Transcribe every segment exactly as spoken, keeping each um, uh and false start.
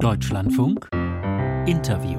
Deutschlandfunk Interview.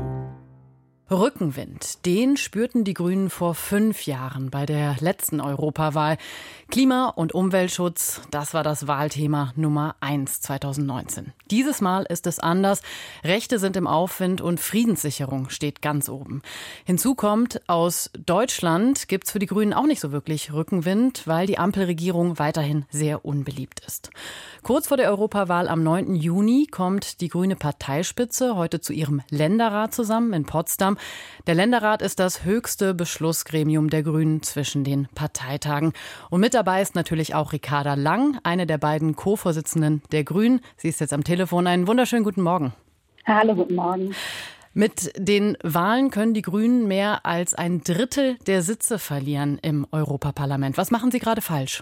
Rückenwind, den spürten die Grünen vor fünf Jahren bei der letzten Europawahl. Klima- und Umweltschutz, das war das Wahlthema Nummer eins zweitausendneunzehn. Dieses Mal ist es anders. Rechte sind im Aufwind und Friedenssicherung steht ganz oben. Hinzu kommt, aus Deutschland gibt's für die Grünen auch nicht so wirklich Rückenwind, weil die Ampelregierung weiterhin sehr unbeliebt ist. Kurz vor der Europawahl am neunten Juni kommt die grüne Parteispitze heute zu ihrem Länderrat zusammen in Potsdam. Der Länderrat ist das höchste Beschlussgremium der Grünen zwischen den Parteitagen. Und mit dabei ist natürlich auch Ricarda Lang, eine der beiden Co-Vorsitzenden der Grünen. Sie ist jetzt am Telefon. Einen wunderschönen guten Morgen. Hallo, guten Morgen. Mit den Wahlen können die Grünen mehr als ein Drittel der Sitze verlieren im Europaparlament. Was machen Sie gerade falsch?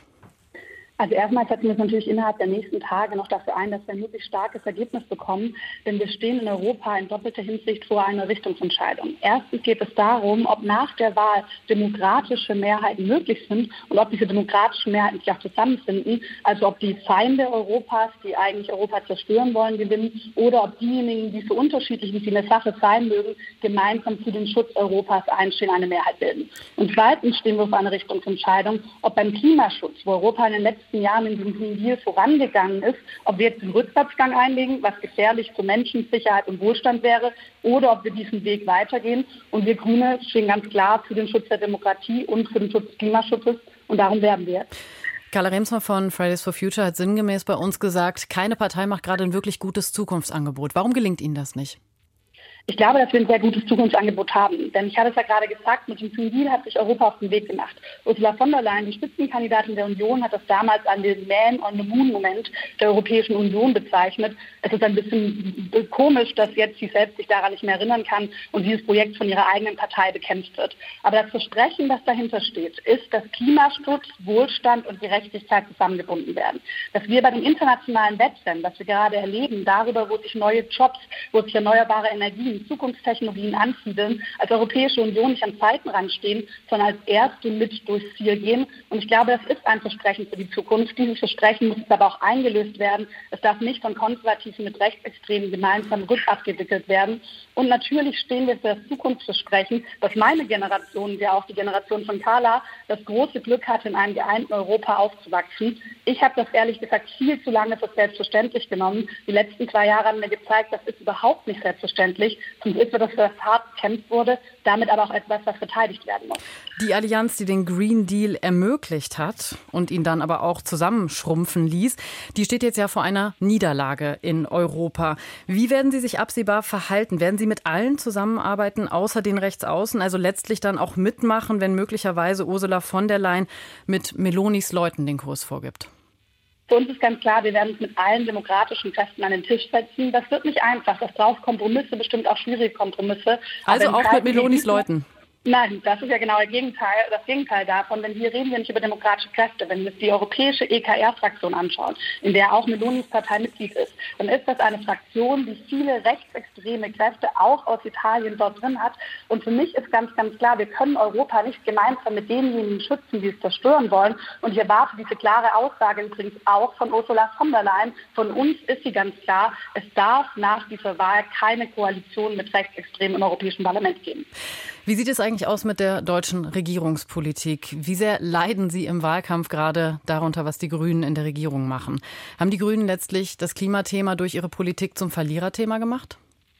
Also erstmal setzen wir uns natürlich innerhalb der nächsten Tage noch dafür ein, dass wir ein möglichst starkes Ergebnis bekommen, denn wir stehen in Europa in doppelter Hinsicht vor einer Richtungsentscheidung. Erstens geht es darum, ob nach der Wahl demokratische Mehrheiten möglich sind und ob diese demokratischen Mehrheiten sich auch zusammenfinden, also ob die Feinde Europas, die eigentlich Europa zerstören wollen, gewinnen oder ob diejenigen, die so unterschiedlich wie sie in der Sache sein mögen, gemeinsam für den Schutz Europas einstehen, eine Mehrheit bilden. Und zweitens stehen wir vor einer Richtungsentscheidung, ob beim Klimaschutz, wo Europa in den letzten Jahren in diesem Green Deal vorangegangen ist, ob wir jetzt den Rückwärtsgang einlegen, was gefährlich für Menschen, Sicherheit und Wohlstand wäre, oder ob wir diesen Weg weitergehen. Und wir Grüne stehen ganz klar für den Schutz der Demokratie und für den Schutz des Klimaschutzes und darum werben wir. Carla Remsma von Fridays for Future hat sinngemäß bei uns gesagt, keine Partei macht gerade ein wirklich gutes Zukunftsangebot. Warum gelingt Ihnen das nicht? Ich glaube, dass wir ein sehr gutes Zukunftsangebot haben. Denn ich habe es ja gerade gesagt, mit dem Green Deal hat sich Europa auf den Weg gemacht. Ursula von der Leyen, die Spitzenkandidatin der Union, hat das damals an den Man-on-the-Moon-Moment der Europäischen Union bezeichnet. Es ist ein bisschen komisch, dass jetzt sie selbst sich daran nicht mehr erinnern kann und dieses Projekt von ihrer eigenen Partei bekämpft wird. Aber das Versprechen, das dahinter steht, ist, dass Klimaschutz, Wohlstand und Gerechtigkeit zusammengebunden werden. Dass wir bei dem internationalen Wettrennen, das wir gerade erleben, darüber, wo sich neue Jobs, wo sich erneuerbare Energien, Zukunftstechnologien ansiedeln, als Europäische Union nicht am Seitenrand stehen, sondern als Erste mit durchs Ziel gehen. Und ich glaube, das ist ein Versprechen für die Zukunft. Dieses Versprechen muss aber auch eingelöst werden. Es darf nicht von Konservativen mit Rechtsextremen gemeinsam rückabgewickelt werden. Und natürlich stehen wir für das Zukunftsversprechen, dass meine Generation, ja auch die Generation von Carla, das große Glück hatte, in einem geeinten Europa aufzuwachsen. Ich habe das ehrlich gesagt viel zu lange für selbstverständlich genommen. Die letzten zwei Jahre haben mir gezeigt, das ist überhaupt nicht selbstverständlich. Zum Glück wird das für das hart gekämpft wurde, damit aber auch etwas, was verteidigt werden muss. Die Allianz, die den Green Deal ermöglicht hat und ihn dann aber auch zusammenschrumpfen ließ, die steht jetzt ja vor einer Niederlage in Europa. Wie werden Sie sich absehbar verhalten? Werden Sie mit allen zusammenarbeiten, außer den Rechtsaußen, also letztlich dann auch mitmachen, wenn möglicherweise Ursula von der Leyen mit Melonis Leuten den Kurs vorgibt? Für uns ist ganz klar, wir werden uns mit allen demokratischen Kräften an den Tisch setzen. Das wird nicht einfach. Das braucht Kompromisse, bestimmt auch schwierige Kompromisse. Also auch mit Melonis Leuten? Nein, das ist ja genau das Gegenteil, das Gegenteil davon, denn hier reden wir nicht über demokratische Kräfte. Wenn wir uns die europäische E K R-Fraktion anschauen, in der auch Melonis Partei Mitglied ist, dann ist das eine Fraktion, die viele rechtsextreme Kräfte auch aus Italien dort drin hat. Und für mich ist ganz, ganz klar, wir können Europa nicht gemeinsam mit denjenigen schützen, die es zerstören wollen. Und ich erwarte diese klare Aussage übrigens auch von Ursula von der Leyen. Von uns ist sie ganz klar, es darf nach dieser Wahl keine Koalition mit Rechtsextremen im Europäischen Parlament geben. Wie sieht es eigentlich aus mit der deutschen Regierungspolitik? Wie sehr leiden Sie im Wahlkampf gerade darunter, was die Grünen in der Regierung machen? Haben die Grünen letztlich das Klimathema durch ihre Politik zum Verliererthema gemacht?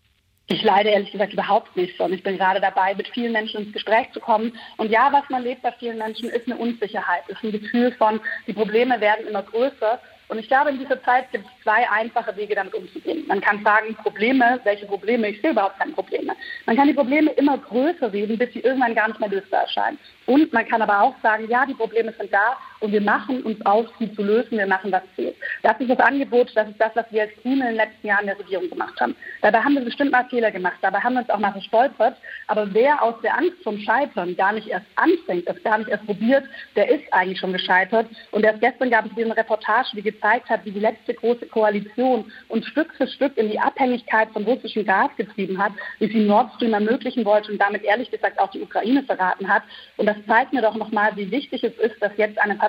Ich leide ehrlich gesagt überhaupt nicht, sondern ich bin gerade dabei, mit vielen Menschen ins Gespräch zu kommen. Und ja, was man lebt bei vielen Menschen, ist eine Unsicherheit, ist ein Gefühl von, die Probleme werden immer größer. Und ich glaube, in dieser Zeit gibt es zwei einfache Wege, damit umzugehen. Man kann sagen, Probleme, welche Probleme? Ich sehe überhaupt keine Probleme. Man kann die Probleme immer größer reden, bis sie irgendwann gar nicht mehr lösbar erscheinen. Und man kann aber auch sagen, ja, die Probleme sind da und wir machen uns auf, sie zu lösen, wir machen, was zählt. Das ist das Angebot, das ist das, was wir als Grüne in den letzten Jahren in der Regierung gemacht haben. Dabei haben wir bestimmt mal Fehler gemacht, dabei haben wir uns auch mal verstolpert. Aber wer aus der Angst vom Scheitern gar nicht erst anfängt, das gar nicht erst probiert, der ist eigentlich schon gescheitert. Und erst gestern gab es diese Reportage, die gezeigt hat, wie die letzte große Koalition uns Stück für Stück in die Abhängigkeit von russischem Gas getrieben hat, wie sie Nord Stream ermöglichen wollte und damit ehrlich gesagt auch die Ukraine verraten hat. Und das zeigt mir doch nochmal, wie wichtig es ist, dass jetzt eine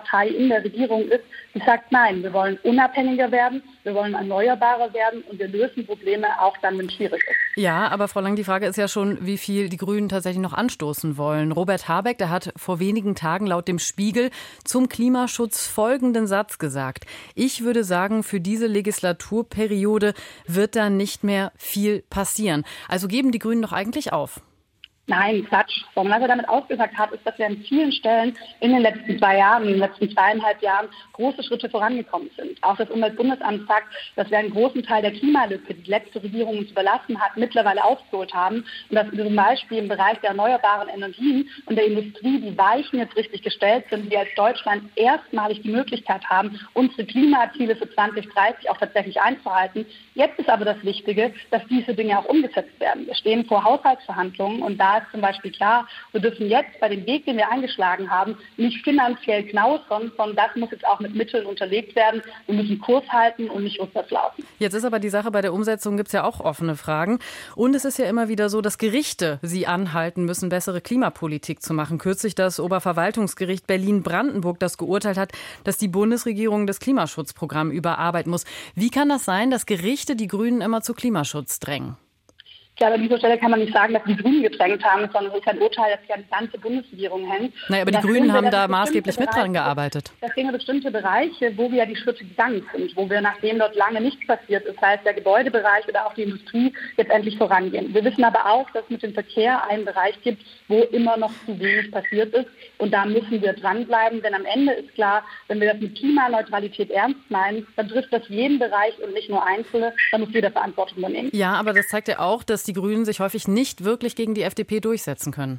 Partei in der Regierung ist, die sagt, nein, wir wollen unabhängiger werden, wir wollen erneuerbarer werden und wir lösen Probleme auch dann, wenn es schwierig ist. Ja, aber Frau Lang, die Frage ist ja schon, wie viel die Grünen tatsächlich noch anstoßen wollen. Robert Habeck, der hat vor wenigen Tagen laut dem Spiegel zum Klimaschutz folgenden Satz gesagt: Ich würde sagen, für diese Legislaturperiode wird da nicht mehr viel passieren. Also geben die Grünen doch eigentlich auf. Nein, Quatsch. Was er damit ausgesagt hat, ist, dass wir an vielen Stellen in den letzten zwei Jahren, in den letzten zweieinhalb Jahren große Schritte vorangekommen sind. Auch das Umweltbundesamt sagt, dass wir einen großen Teil der Klimalücke, die die letzte Regierung uns überlassen hat, mittlerweile aufgeholt haben. Und dass wir zum Beispiel im Bereich der erneuerbaren Energien und der Industrie die Weichen jetzt richtig gestellt sind, wir als Deutschland erstmalig die Möglichkeit haben, unsere Klimaziele für zwanzig dreißig auch tatsächlich einzuhalten. Jetzt ist aber das Wichtige, dass diese Dinge auch umgesetzt werden. Wir stehen vor Haushaltsverhandlungen und da ist zum Beispiel klar, wir dürfen jetzt bei dem Weg, den wir eingeschlagen haben, nicht finanziell knausern, sondern das muss jetzt auch mit Mitteln unterlegt werden. Wir müssen Kurs halten und nicht rückwärts laufen. Jetzt ist aber die Sache, bei der Umsetzung gibt es ja auch offene Fragen. Und es ist ja immer wieder so, dass Gerichte sie anhalten müssen, bessere Klimapolitik zu machen. Kürzlich das Oberverwaltungsgericht Berlin-Brandenburg, das geurteilt hat, dass die Bundesregierung das Klimaschutzprogramm überarbeiten muss. Wie kann das sein, dass Gerichte die Grünen immer zu Klimaschutz drängen? Ich glaube, an dieser Stelle kann man nicht sagen, dass die Grünen gedrängt haben, sondern es ist ein Urteil, das ja die ganze Bundesregierung hängt. Naja, aber die Grünen haben da maßgeblich mit dran gearbeitet. Das sind bestimmte Bereiche, wo wir ja die Schritte gegangen sind, wo wir, nachdem dort lange nichts passiert ist, sei es der Gebäudebereich oder auch die Industrie, jetzt endlich vorangehen. Wir wissen aber auch, dass es mit dem Verkehr einen Bereich gibt, wo immer noch zu wenig passiert ist. Und da müssen wir dranbleiben, denn am Ende ist klar, wenn wir das mit Klimaneutralität ernst meinen, dann trifft das jeden Bereich und nicht nur Einzelne, dann muss jeder Verantwortung übernehmen. Ja, aber das zeigt ja auch, dass die Grünen sich häufig nicht wirklich gegen die F D P durchsetzen können.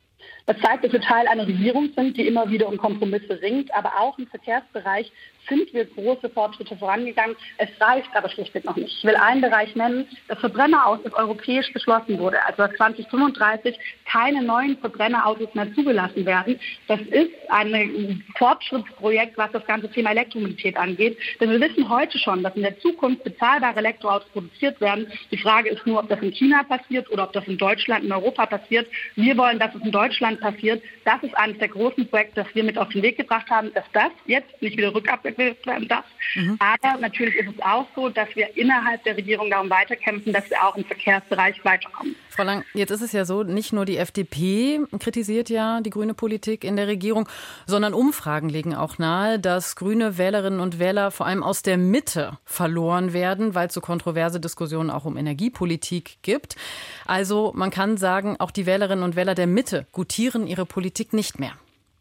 Das zeigt, dass wir Teil einer Regierung sind, die immer wieder um Kompromisse ringt. Aber auch im Verkehrsbereich sind wir große Fortschritte vorangegangen. Es reicht aber schlichtweg noch nicht. Ich will einen Bereich nennen, das Verbrennerauto, das europäisch beschlossen wurde. Also dass zwanzig fünfunddreißig keine neuen Verbrennerautos mehr zugelassen werden. Das ist ein Fortschrittsprojekt, was das ganze Thema Elektromobilität angeht. Denn wir wissen heute schon, dass in der Zukunft bezahlbare Elektroautos produziert werden. Die Frage ist nur, ob das in China passiert oder ob das in Deutschland, in Europa passiert. Wir wollen, dass es in Deutschland passiert. Das ist eines der großen Projekte, das wir mit auf den Weg gebracht haben, dass das jetzt nicht wieder rückabgewickelt werden darf. Mhm. Aber natürlich ist es auch so, dass wir innerhalb der Regierung darum weiterkämpfen, dass wir auch im Verkehrsbereich weiterkommen. Frau Lang, jetzt ist es ja so, nicht nur die F D P kritisiert ja die grüne Politik in der Regierung, sondern Umfragen legen auch nahe, dass grüne Wählerinnen und Wähler vor allem aus der Mitte verloren werden, weil es so kontroverse Diskussionen auch um Energiepolitik gibt. Also man kann sagen, auch die Wählerinnen und Wähler der Mitte gutieren ihre Politik nicht mehr.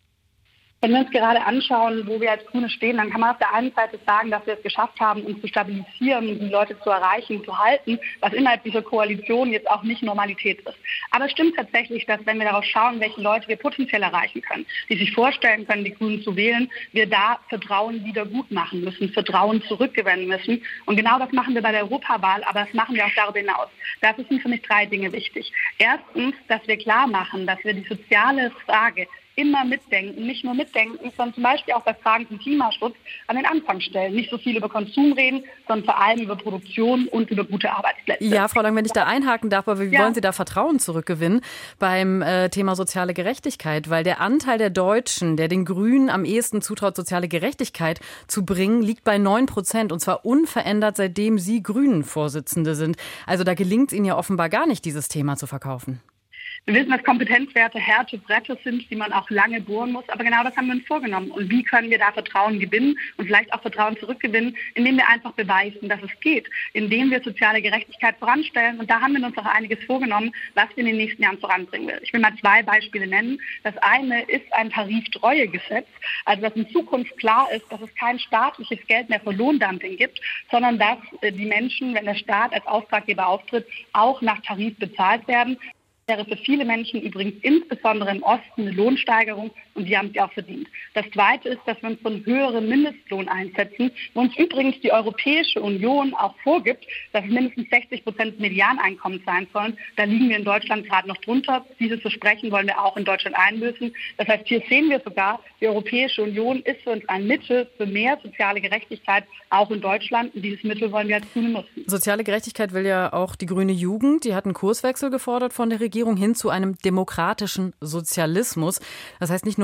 Wenn wir uns gerade anschauen, wo wir als Grüne stehen, dann kann man auf der einen Seite sagen, dass wir es geschafft haben, uns zu stabilisieren, die Leute zu erreichen, zu halten, was innerhalb dieser Koalition jetzt auch nicht Normalität ist. Aber es stimmt tatsächlich, dass wenn wir darauf schauen, welche Leute wir potenziell erreichen können, die sich vorstellen können, die Grünen zu wählen, wir da Vertrauen wieder gut machen müssen, Vertrauen zurückgewinnen müssen. Und genau das machen wir bei der Europawahl, aber das machen wir auch darüber hinaus. Dafür sind für mich drei Dinge wichtig. Erstens, dass wir klar machen, dass wir die soziale Frage immer mitdenken, nicht nur mitdenken, sondern zum Beispiel auch bei Fragen zum Klimaschutz an den Anfang stellen. Nicht so viel über Konsum reden, sondern vor allem über Produktion und über gute Arbeitsplätze. Ja, Frau Lang, wenn ich da einhaken darf, aber wie ja. wollen Sie da Vertrauen zurückgewinnen beim äh, Thema soziale Gerechtigkeit? Weil der Anteil der Deutschen, der den Grünen am ehesten zutraut, soziale Gerechtigkeit zu bringen, liegt bei neun Prozent und zwar unverändert, seitdem Sie Grünen-Vorsitzende sind. Also da gelingt es Ihnen ja offenbar gar nicht, dieses Thema zu verkaufen. Wir wissen, dass Kompetenzwerte harte Bretter sind, die man auch lange bohren muss. Aber genau das haben wir uns vorgenommen. Und wie können wir da Vertrauen gewinnen und vielleicht auch Vertrauen zurückgewinnen, indem wir einfach beweisen, dass es geht, indem wir soziale Gerechtigkeit voranstellen. Und da haben wir uns auch einiges vorgenommen, was wir in den nächsten Jahren voranbringen will. Ich will mal zwei Beispiele nennen. Das eine ist ein Tariftreuegesetz, also dass in Zukunft klar ist, dass es kein staatliches Geld mehr für Lohndumping gibt, sondern dass die Menschen, wenn der Staat als Auftraggeber auftritt, auch nach Tarif bezahlt werden. Das wäre für viele Menschen übrigens insbesondere im Osten eine Lohnsteigerung und die haben sie auch verdient. Das Zweite ist, dass wir uns für einen höheren Mindestlohn einsetzen, wo uns übrigens die Europäische Union auch vorgibt, dass es mindestens sechzig Prozent Medianeinkommen sein sollen. Da liegen wir in Deutschland gerade noch drunter. Dieses Versprechen wollen wir auch in Deutschland einlösen. Das heißt, hier sehen wir sogar, die Europäische Union ist für uns ein Mittel für mehr soziale Gerechtigkeit, auch in Deutschland. Und dieses Mittel wollen wir als Grüne nutzen. Soziale Gerechtigkeit will ja auch die grüne Jugend. Die hat einen Kurswechsel gefordert von der Regierung hin zu einem demokratischen Sozialismus. Das heißt nicht nur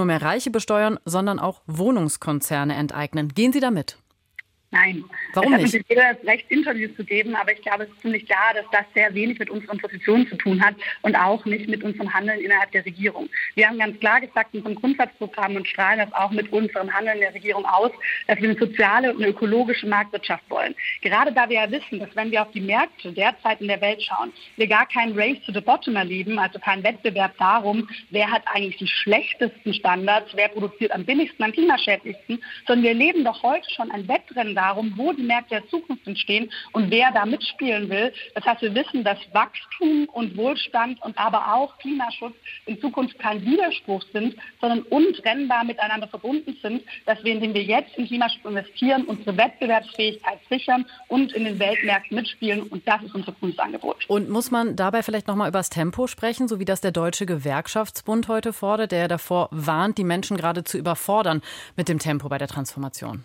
nur mehr Reiche besteuern, sondern auch Wohnungskonzerne enteignen. Gehen Sie damit? Nein. Warum nicht? Es hat jeder das Recht, Interviews zu geben, aber ich glaube, es ist ziemlich klar, dass das sehr wenig mit unseren Positionen zu tun hat und auch nicht mit unserem Handeln innerhalb der Regierung. Wir haben ganz klar gesagt in unserem Grundsatzprogramm und strahlen das auch mit unserem Handeln der Regierung aus, dass wir eine soziale und eine ökologische Marktwirtschaft wollen. Gerade da wir ja wissen, dass wenn wir auf die Märkte derzeit in der Welt schauen, wir gar kein Race to the bottom erleben, also kein Wettbewerb darum, wer hat eigentlich die schlechtesten Standards, wer produziert am billigsten, am klimaschädlichsten, sondern wir erleben doch heute schon ein Wettrennen darum, wo die Märkte der Zukunft entstehen und wer da mitspielen will. Das heißt, wir wissen, dass Wachstum und Wohlstand und aber auch Klimaschutz in Zukunft kein Widerspruch sind, sondern untrennbar miteinander verbunden sind, dass wir, indem wir jetzt in Klimaschutz investieren, unsere Wettbewerbsfähigkeit sichern und in den Weltmärkten mitspielen. Und das ist unser Bundesangebot. Und muss man dabei vielleicht nochmal über das Tempo sprechen, so wie das der Deutsche Gewerkschaftsbund heute fordert, der davor warnt, die Menschen gerade zu überfordern mit dem Tempo bei der Transformation?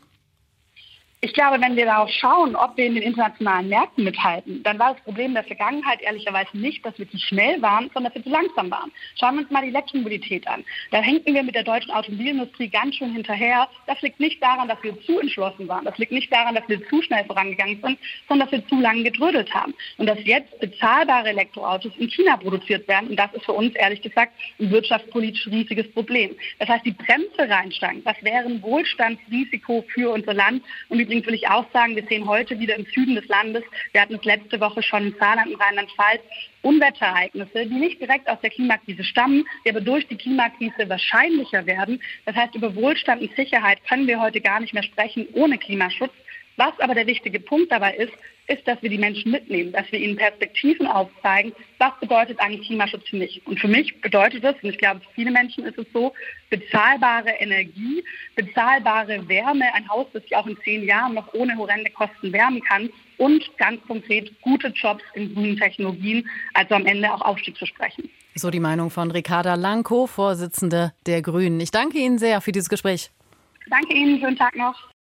Ich glaube, wenn wir darauf schauen, ob wir in den internationalen Märkten mithalten, dann war das Problem der Vergangenheit ehrlicherweise nicht, dass wir zu schnell waren, sondern dass wir zu langsam waren. Schauen wir uns mal die Elektromobilität an. Da hängten wir mit der deutschen Automobilindustrie ganz schön hinterher. Das liegt nicht daran, dass wir zu entschlossen waren. Das liegt nicht daran, dass wir zu schnell vorangegangen sind, sondern dass wir zu lange gedrödelt haben. Und dass jetzt bezahlbare Elektroautos in China produziert werden. Und das ist für uns ehrlich gesagt ein wirtschaftspolitisch riesiges Problem. Das heißt, die Bremse reinsteigen, das wäre ein Wohlstandsrisiko für unser Land. Und übrigens will ich auch sagen, wir sehen heute wieder im Süden des Landes, wir hatten es letzte Woche schon im Saarland und Rheinland-Pfalz, Unwetterereignisse, die nicht direkt aus der Klimakrise stammen, die aber durch die Klimakrise wahrscheinlicher werden. Das heißt, über Wohlstand und Sicherheit können wir heute gar nicht mehr sprechen ohne Klimaschutz. Was aber der wichtige Punkt dabei ist, ist, dass wir die Menschen mitnehmen, dass wir ihnen Perspektiven aufzeigen, was bedeutet eigentlich Klimaschutz für mich. Und für mich bedeutet das, und ich glaube, für viele Menschen ist es so, bezahlbare Energie, bezahlbare Wärme, ein Haus, das ich auch in zehn Jahren noch ohne horrende Kosten wärmen kann und ganz konkret gute Jobs in grünen Technologien, also am Ende auch Aufstiegsversprechen. So die Meinung von Ricarda Lankow, Vorsitzende der Grünen. Ich danke Ihnen sehr für dieses Gespräch. Danke Ihnen, schönen Tag noch.